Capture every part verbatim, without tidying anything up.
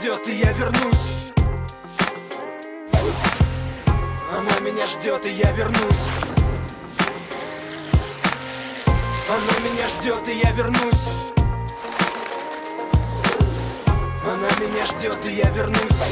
ждет, и я вернусь. Она меня ждет, и я вернусь. Она меня ждет, и я вернусь. Она меня ждет, и я вернусь.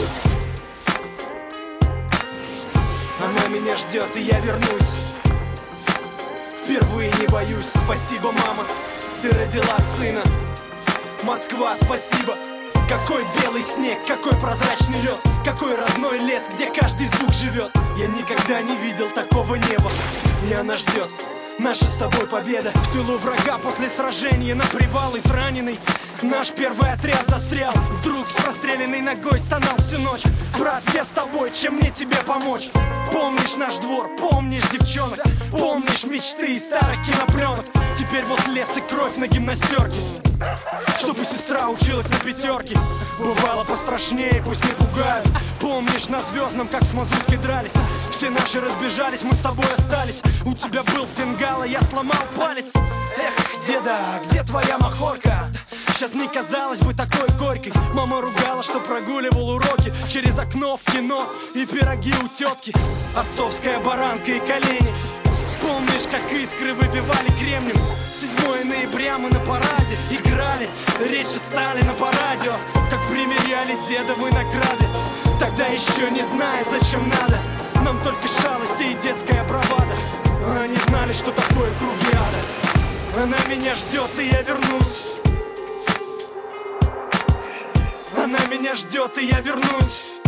Она меня ждет, и я вернусь. Впервые не боюсь, спасибо, мама, ты родила сына. Москва, спасибо. Какой белый снег, какой прозрачный лед, какой родной лес, где каждый звук живет. Я никогда не видел такого неба, и она ждет. Наша с тобой победа. В тылу врага после сражения на привал израненный наш первый отряд застрял. Вдруг с простреленной ногой стонал всю ночь. Брат, я с тобой, чем мне тебе помочь? Помнишь наш двор, помнишь девчонок, помнишь мечты из старых кинопленок. Теперь вот лес и кровь на гимнастерке, чтобы сестра училась на пятерке. Бывало пострашнее, пусть не пугают. Помнишь на Звездном, как с мазуткой дрались? Все наши разбежались, мы с тобой остались. У тебя был фингал, а я сломал палец. Эх, деда, где твоя махорка? Сейчас не казалось бы такой горькой. Мама ругала, что прогуливал уроки через окно в кино и пироги у тетки. Отцовская баранка и колени. Помнишь, как искры выбивали кремнем? седьмое ноября мы на параде играли речи Сталина по радио, как примеряли дедовы награды. Тогда еще не зная, зачем надо, нам только шалости и детская бравада. Они знали, что такое круги ада. Она меня ждет, и я вернусь. Она меня ждет, и я вернусь.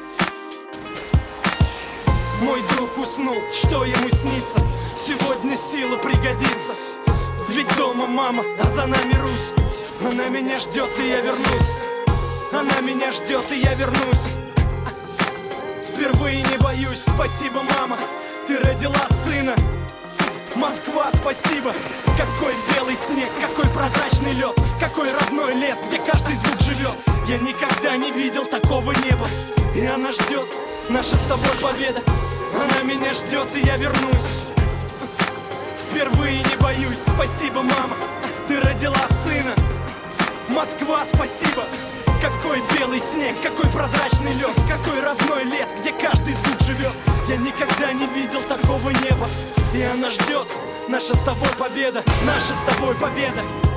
Мой друг уснул, что ему снится? Сегодня сила пригодится. Ведь дома мама, а за нами Русь. Она меня ждет, и я вернусь. Она меня ждет, и я вернусь. Впервые не боюсь, спасибо, мама, ты родила сына. Москва, спасибо. Какой белый снег, какой прозрачный лед, какой родной лес, где каждый звук живет. Я никогда не видел такого неба, и она ждет, наша с тобой победа. Она меня ждет, и я вернусь. Впервые не боюсь, спасибо, мама, ты родила сына. Москва, спасибо. Какой белый снег, какой прозрачный лед, какой родной лес, где каждый звук живет. Я никогда не видел такого неба, и она ждет, наша с тобой победа. Наша с тобой победа.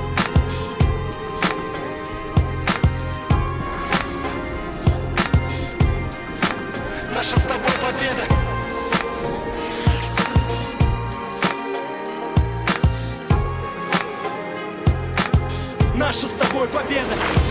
Наша с тобой победа. Наша с тобой победа.